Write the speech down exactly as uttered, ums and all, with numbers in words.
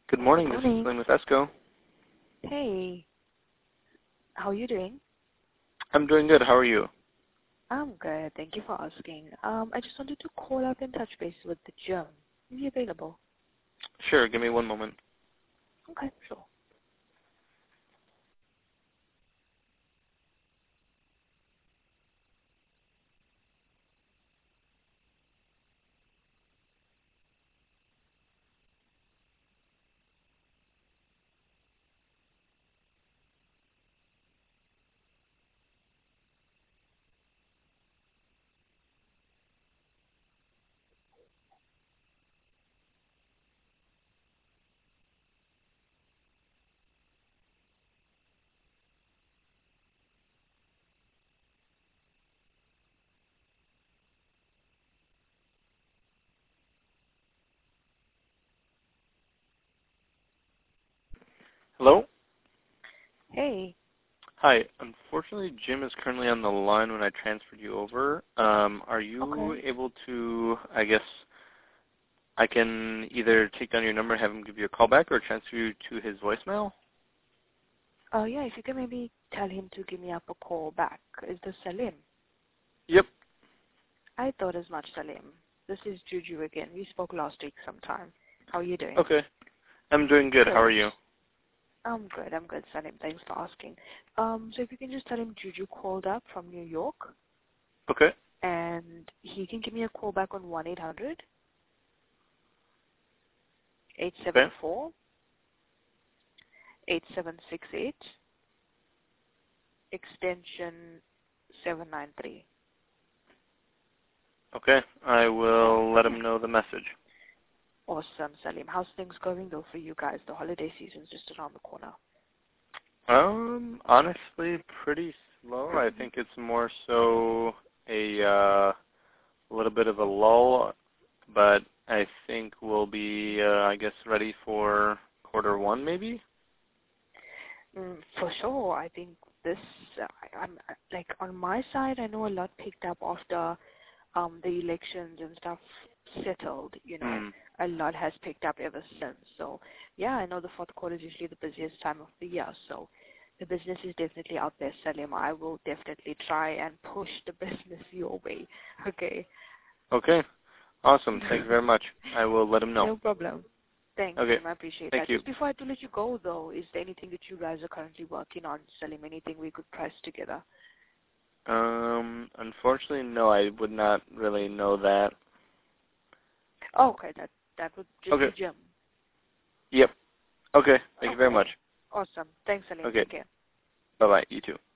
Good morning. Good This is morning. Salim with ESCO. Hey, how are you doing? I'm doing good. How are you? I'm good. Thank you for asking. Um, I just wanted to call up and touch base with the gym. Are you available? Sure. Give me one moment. Okay, sure. Hello? Hey. Hi. Unfortunately, Jim is currently on the line when I transferred you over. Um, are you Okay. able to, I guess, I can either take down your number and have him give you a call back or transfer you to his voicemail? Uh, yeah, if you can maybe tell him to give me up a call back. Is this Salim? Yep. I thought as much, Salim. This is Juju again. We spoke last week sometime. How are you doing? Okay. I'm doing good. How are Good. you? I'm good. I'm good, Salim. Thanks for asking. Um, so if you can just tell him Juju called up from New York, Okay. and he can give me a call back on one eight hundred eight Okay. seven four eight seven six eight, extension seven nine three. Okay. I Yeah? will let Yeah. him know the message. Awesome, Salim. How's things going, though, for you guys? The holiday season's just around the corner. Um, honestly, pretty slow. I think it's more so a uh, little bit of a lull, but I think we'll be, uh, I guess, ready for quarter one, maybe. Mm, for sure. I think this, uh, I- I'm, uh, like, on my side, I know a lot picked up after um, the elections and stuff settled, you know. Hmm. A lot has picked up ever since. So, yeah, I know the fourth quarter is usually the busiest time of the year. So the business is definitely out there, Salim. I will definitely try and push the business your way. Okay. Okay. Awesome. Thank you very much. I will let him know. No problem. Thanks, Okay. Salim. I appreciate Thank that. you. Just before I to let you go, though, is there anything that you guys are currently working on, Salim? Anything we could press together? Um, unfortunately, no, I would not really know that. Oh, okay. That that would just Okay. be Jim. Yep. Okay. Thank you very Okay. much. Awesome. Thanks, Salim. Okay. Take care. Bye-bye. You too.